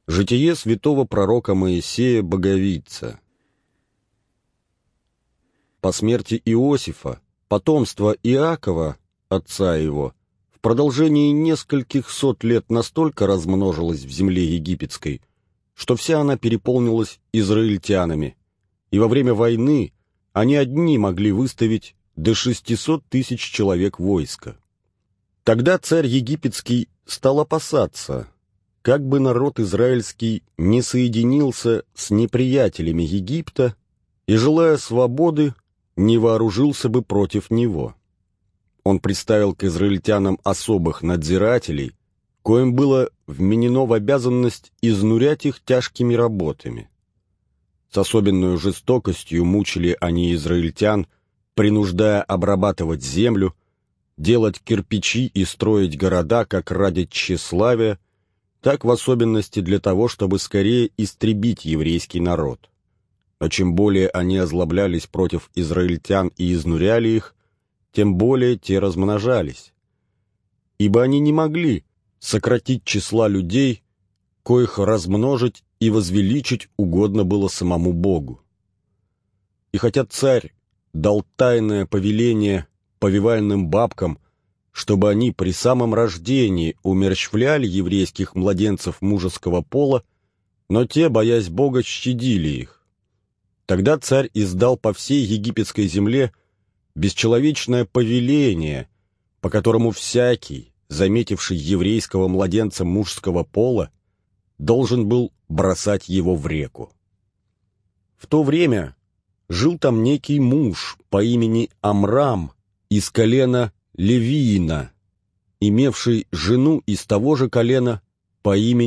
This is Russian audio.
Житие святого пророка Моисея Боговидца. По смерти Иосифа, потомство Иакова, отца его, в продолжении нескольких сот лет настолько размножилось в земле египетской, что вся она переполнилась израильтянами, и во время войны они одни могли выставить до 600 тысяч человек войска. Тогда царь египетский стал опасаться, как бы народ израильский не соединился с неприятелями Египта и, желая свободы, не вооружился бы против него. Он приставил к израильтянам особых надзирателей, коим было вменено в обязанность изнурять их тяжкими работами. С особенной жестокостью мучили они израильтян, принуждая обрабатывать землю, делать кирпичи и строить города как ради тщеславия, так в особенности для того, чтобы скорее истребить еврейский народ. Но чем более они озлоблялись против израильтян и изнуряли их, тем более те размножались. Ибо они не могли сократить числа людей, коих размножить и возвеличить угодно было самому Богу. И хотя царь дал тайное повеление повивальным бабкам, чтобы они при самом рождении умерщвляли еврейских младенцев мужеского пола, но те, боясь Бога, щадили их. Тогда царь издал по всей египетской земле бесчеловечное повеление, по которому всякий, заметивший еврейского младенца мужского пола, должен был бросать его в реку. В то время жил там некий муж по имени Амрам из колена Левиина, имевший жену из того же колена по имени